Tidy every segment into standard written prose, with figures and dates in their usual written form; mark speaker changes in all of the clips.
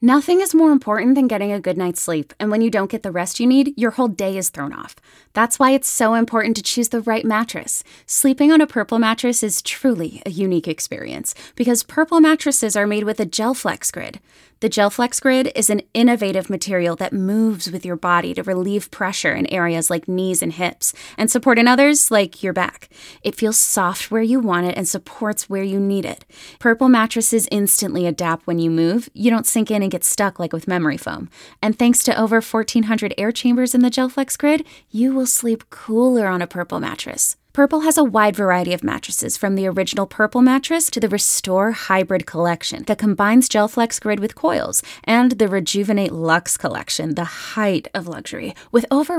Speaker 1: Nothing is more important than getting a good night's sleep, and when you don't get the rest you need, your whole day is thrown off. That's why it's so important to choose the right mattress. Sleeping on a Purple mattress is truly a unique experience, because Purple mattresses are made with a GelFlex Grid. The GelFlex Grid is an innovative material that moves with your body to relieve pressure in areas like knees and hips, and support in others like your back. It feels soft where you want it and supports where you need it. Purple mattresses instantly adapt when you move. You don't sink in and get stuck like with memory foam. And thanks to over 1,400 air chambers in the GelFlex Grid, you will sleep cooler on a Purple mattress. Purple has a wide variety of mattresses, from the original Purple mattress to the Restore Hybrid collection that combines GelFlex Grid with coils, and the Rejuvenate Luxe collection, the height of luxury, with over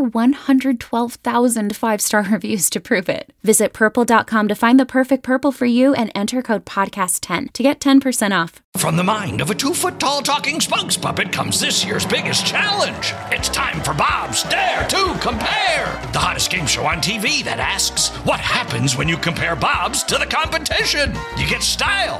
Speaker 1: 112,000 five-star reviews to prove it. Visit purple.com to find the perfect Purple for you and enter code podcast10 to get 10% off.
Speaker 2: From the mind of a 2-foot-tall talking spokes puppet comes this year's biggest challenge. It's time for Bob's Dare to Compare, the hottest game show on TV that asks, what happens when you compare Bob's to the competition? You get style.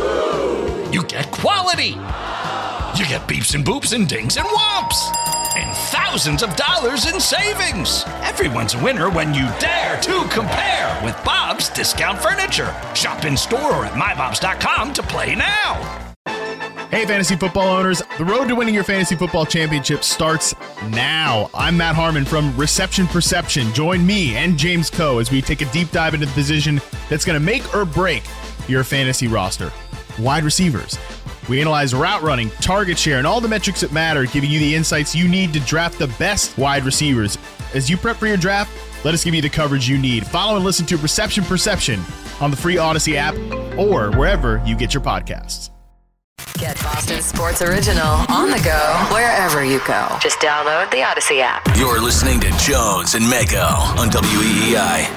Speaker 2: You get quality. You get beeps and boops and dings and whomps. And thousands of dollars in savings. Everyone's a winner when you dare to compare with Bob's Discount Furniture. Shop in store or at mybobs.com to play now.
Speaker 3: Hey, fantasy football owners. The road to winning your fantasy football championship starts now. I'm Matt Harmon from Reception Perception. Join me and James Coe as we take a deep dive into the position that's going to make or break your fantasy roster. Wide receivers. We analyze route running, target share, and all the metrics that matter, giving you the insights you need to draft the best wide receivers. As you prep for your draft, let us give you the coverage you need. Follow and listen to Reception Perception on the free Odyssey app or wherever you get your podcasts.
Speaker 4: Get Boston Sports Original on the go wherever you go. Just download the Odyssey app.
Speaker 5: You're listening to Jones and Mego on WEEI.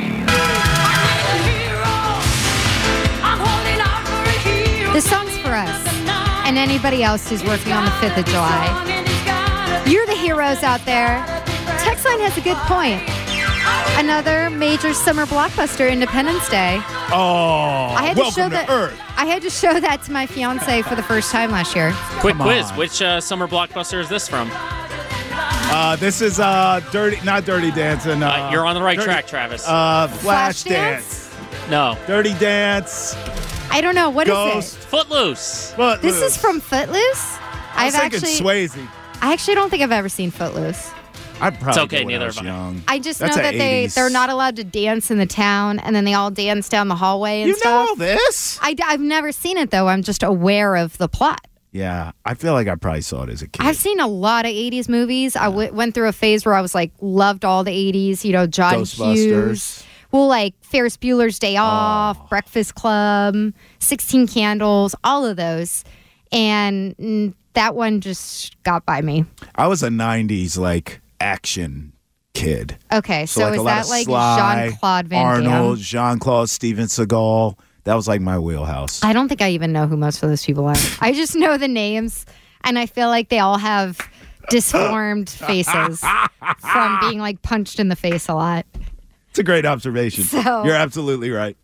Speaker 6: This song's for us and anybody else who's working on the 5th of July. You're the heroes out there. Textline has a good point. Another major summer blockbuster, Independence Day.
Speaker 7: Oh, welcome to Earth.
Speaker 6: I had to show that to my fiance for the first time last year.
Speaker 8: Quick quiz. Which summer blockbuster is this from?
Speaker 7: This is not Dirty Dancing.
Speaker 8: You're on the right track, Travis.
Speaker 7: Flashdance.
Speaker 8: No.
Speaker 7: Dirty Dance.
Speaker 6: I don't know. What
Speaker 7: Ghost.
Speaker 6: is it?
Speaker 8: Footloose.
Speaker 6: This is from Footloose?
Speaker 7: I was thinking Swayze.
Speaker 6: I actually don't think I've ever seen Footloose.
Speaker 7: It's
Speaker 8: okay, neither of us.
Speaker 6: I just know that they're not allowed to dance in the town, and then they all dance down the hallway and stuff.
Speaker 7: You know all this?
Speaker 6: I've never seen it, though. I'm just aware of the plot.
Speaker 7: Yeah, I feel like I probably saw it as a kid.
Speaker 6: I've seen a lot of 80s movies. I went through a phase where I was like, loved all the 80s, John Hughes. Well, like Ferris Bueller's Day Off, Breakfast Club, 16 Candles, all of those. And that one just got by me.
Speaker 7: I was a 90s, action kid.
Speaker 6: Okay, so
Speaker 7: like
Speaker 6: is that like
Speaker 7: Sly,
Speaker 6: Jean-Claude Van Damme?
Speaker 7: Arnold, Jean-Claude, Steven Seagal. That was like my wheelhouse.
Speaker 6: I don't think I even know who most of those people are. I just know the names, and I feel like they all have disformed faces from being punched in the face a lot.
Speaker 7: It's a great observation.
Speaker 6: So,
Speaker 7: you're absolutely right.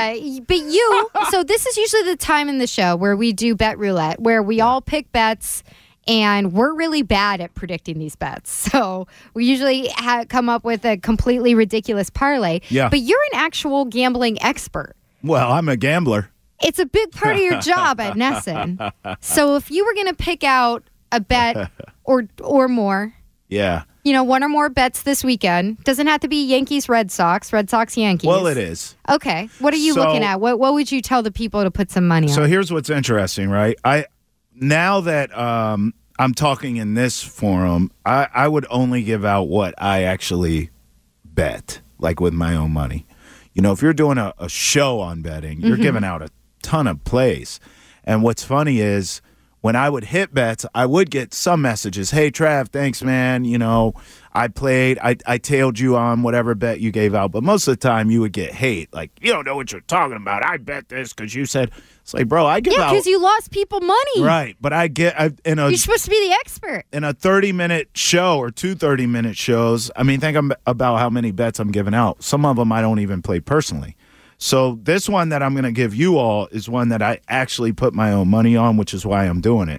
Speaker 6: So this is usually the time in the show where we do bet roulette, where we all pick bets, and we're really bad at predicting these bets. So we usually come up with a completely ridiculous parlay.
Speaker 7: Yeah.
Speaker 6: But you're an actual gambling expert.
Speaker 7: Well, I'm a gambler.
Speaker 6: It's a big part of your job at Nesson. So if you were going to pick out a bet or more.
Speaker 7: Yeah.
Speaker 6: One or more bets this weekend. Doesn't have to be Yankees, Red Sox, Yankees.
Speaker 7: Well, it is.
Speaker 6: Okay. What are you looking at? What would you tell the people to put some money on?
Speaker 7: So here's what's interesting, right? Now that I'm talking in this forum, I would only give out what I actually bet, with my own money. If you're doing a show on betting, you're giving out a ton of plays. And what's funny is, when I would hit bets, I would get some messages. Hey, Trav, thanks, man. I played. I tailed you on whatever bet you gave out. But most of the time, you would get hate. You don't know what you're talking about. I bet this because you said. It's bro, I give out.
Speaker 6: Yeah, because you lost people money.
Speaker 7: Right. But you're
Speaker 6: supposed to be the expert.
Speaker 7: In a 30-minute show or 2 30-minute shows, think about how many bets I'm giving out. Some of them I don't even play personally. So this one that I'm going to give you all is one that I actually put my own money on, which is why I'm doing it.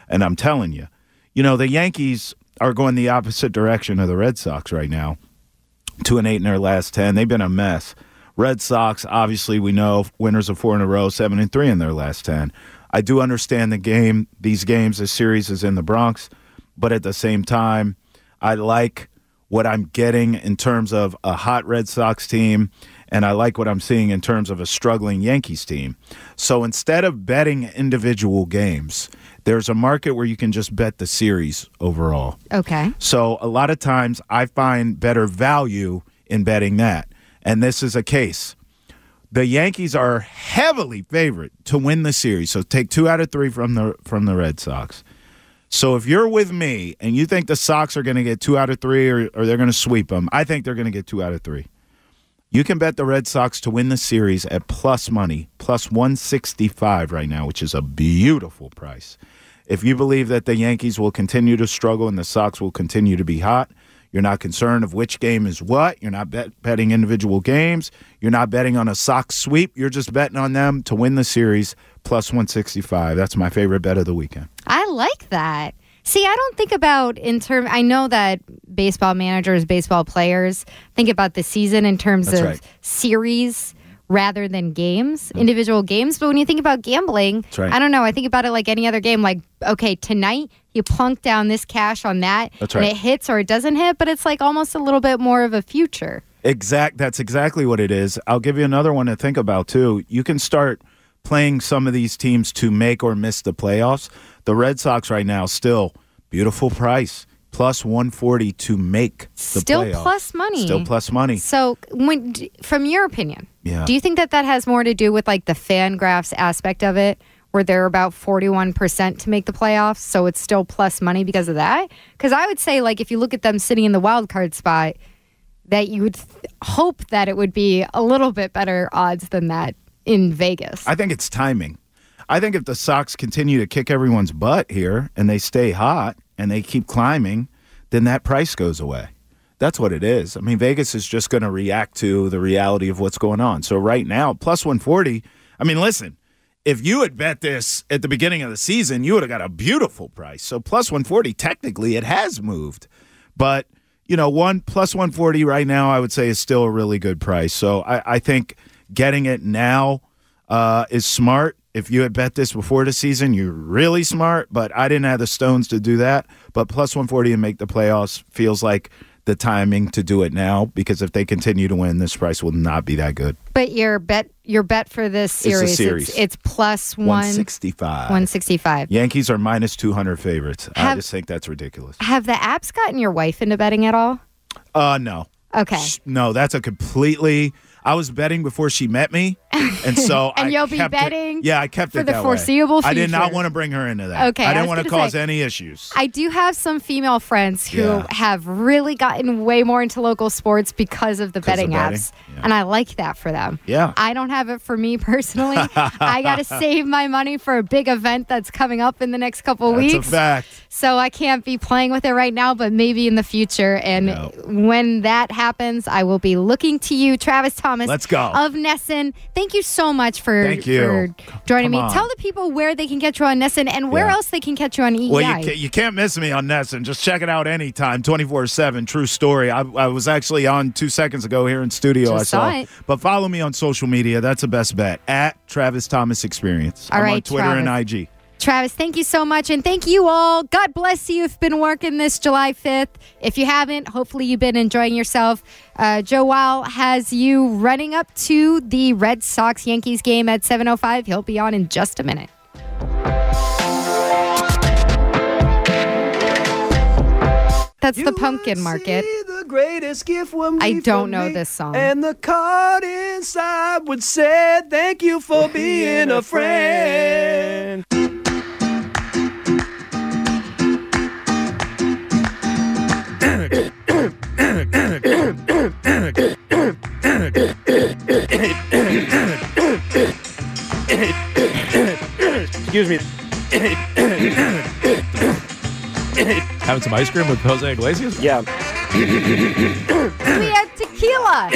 Speaker 7: And I'm telling you, the Yankees are going the opposite direction of the Red Sox right now. 2-8 in their last 10. They've been a mess. Red Sox, obviously, we know, winners of 4 in a row, 7-3 in their last 10. I do understand these games, this series is in the Bronx, but at the same time, I like what I'm getting in terms of a hot Red Sox team, and I like what I'm seeing in terms of a struggling Yankees team. So instead of betting individual games, there's a market where you can just bet the series overall.
Speaker 6: Okay.
Speaker 7: So a lot of times I find better value in betting that, and this is a case. The Yankees are heavily favored to win the series, so take 2 out of 3 from the Red Sox. So if you're with me and you think the Sox are going to get 2 out of 3 or they're going to sweep them, I think they're going to get 2 out of 3. You can bet the Red Sox to win the series at plus money, plus 165 right now, which is a beautiful price. If you believe that the Yankees will continue to struggle and the Sox will continue to be hot, you're not concerned of which game is what. You're not betting individual games. You're not betting on a Sox sweep. You're just betting on them to win the series, plus 165. That's my favorite bet of the weekend.
Speaker 6: I like that. See, I don't think about I know that baseball managers, baseball players think about the season in terms of series rather than games, individual games. But when you think about gambling, I don't know. I think about it like any other game. Like, okay, tonight you plunk down this cash on that, and it hits or it doesn't hit, but it's like almost a little bit more of a future.
Speaker 7: That's exactly what it is. I'll give you another one to think about, too. You can start playing some of these teams to make or miss the playoffs. The Red Sox right now, still beautiful price, plus 140 to make the playoffs.
Speaker 6: Still plus money.
Speaker 7: Still plus money.
Speaker 6: So, from your opinion,
Speaker 7: yeah,
Speaker 6: do you think that has more to do with like the FanGraphs aspect of it, where they're about 41% to make the playoffs, so it's still plus money because of that? Because I would say, like, if you look at them sitting in the wild card spot, that you would hope that it would be a little bit better odds than that in Vegas.
Speaker 7: I think it's timing. I think if the Sox continue to kick everyone's butt here and they stay hot and they keep climbing, then that price goes away. That's what it is. I mean, Vegas is just going to react to the reality of what's going on. So right now, plus 140, I mean, listen, if you had bet this at the beginning of the season, you would have got a beautiful price. So plus 140, technically, it has moved. But, plus 140 right now, I would say is still a really good price. So I think getting it now is smart. If you had bet this before the season, you're really smart, but I didn't have the stones to do that. But plus 140 and make the playoffs feels like the timing to do it now, because if they continue to win, this price will not be that good.
Speaker 6: But your bet for this series, it's plus
Speaker 7: 165.
Speaker 6: 165.
Speaker 7: Yankees are minus 200 favorites. I just think that's ridiculous.
Speaker 6: Have the apps gotten your wife into betting at all?
Speaker 7: No.
Speaker 6: Okay.
Speaker 7: No, that's a completely... I was betting before she met me, and so
Speaker 6: you'll be betting.
Speaker 7: I kept
Speaker 6: for
Speaker 7: it
Speaker 6: the
Speaker 7: that
Speaker 6: foreseeable
Speaker 7: way. I did
Speaker 6: future.
Speaker 7: not want to bring her into that.
Speaker 6: Okay,
Speaker 7: I didn't want to cause any issues.
Speaker 6: I do have some female friends who have really gotten way more into local sports because of the betting apps, and I like that for them.
Speaker 7: Yeah,
Speaker 6: I don't have it for me personally. I got to save my money for a big event that's coming up in the next couple weeks.
Speaker 7: That's a fact.
Speaker 6: So I can't be playing with it right now, but maybe in the future. And when that happens, I will be looking to you, Travis Thomas.
Speaker 7: Let's go.
Speaker 6: Of NESN. Thank you so much for joining me. Tell the people where they can get you on NESN and where else they can catch you on EEI.
Speaker 7: Well, you can't miss me on NESN. Just check it out anytime, 24/7. True story. I was actually on 2 seconds ago here in studio.
Speaker 6: Just saw it.
Speaker 7: But follow me on social media. That's the best bet. At Travis Thomas Experience. I'm on Twitter and IG.
Speaker 6: Travis, thank you so much, and thank you all. God bless you if you've been working this July 5th. If you haven't, hopefully you've been enjoying yourself. Joe Weil has you running up to the Red Sox-Yankees game at 7:05. He'll be on in just a minute. That's the Pumpkin Market.
Speaker 9: The greatest gift
Speaker 6: I don't know this song.
Speaker 9: And the card inside would say, thank you for being a friend.
Speaker 10: Excuse me.
Speaker 11: Having some ice cream with Jose Iglesias?
Speaker 10: Yeah.
Speaker 6: We have tequila.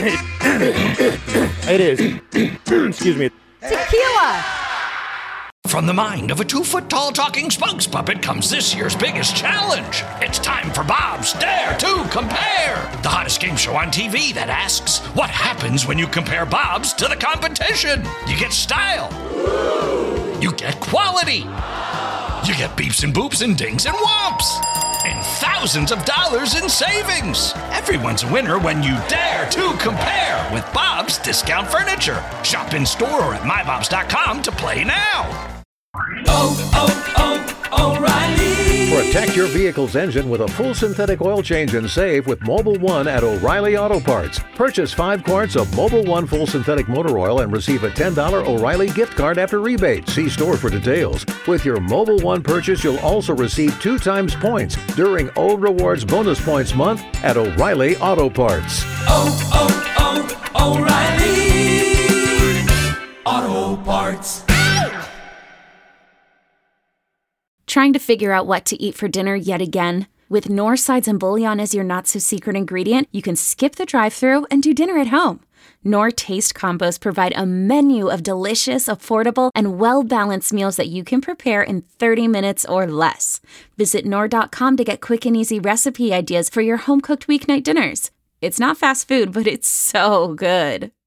Speaker 10: It is. Excuse me.
Speaker 6: Tequila.
Speaker 2: From the mind of a 2-foot-tall talking spokes puppet comes this year's biggest challenge. It's time for Bob's Dare to Compare, the hottest game show on TV that asks, what happens when you compare Bob's to the competition? You get style. You get quality. You get beeps and boops and dings and whomps. And thousands of dollars in savings. Everyone's a winner when you dare to compare with Bob's Discount Furniture. Shop in store or at mybobs.com to play now.
Speaker 10: O'Reilly. Protect your vehicle's engine with a full synthetic oil change and save with Mobil 1 at O'Reilly Auto Parts. Purchase 5 quarts of Mobil 1 full synthetic motor oil and receive a $10 O'Reilly gift card after rebate. See store for details. With your Mobil 1 purchase, you'll also receive 2 times points during O Rewards Bonus Points Month at O'Reilly Auto Parts.
Speaker 12: O'Reilly Auto Parts.
Speaker 1: Trying to figure out what to eat for dinner yet again? With Knorr sides and bouillon as your not-so-secret ingredient, you can skip the drive-thru and do dinner at home. Knorr Taste Combos provide a menu of delicious, affordable, and well-balanced meals that you can prepare in 30 minutes or less. Visit Knorr.com to get quick and easy recipe ideas for your home-cooked weeknight dinners. It's not fast food, but it's so good.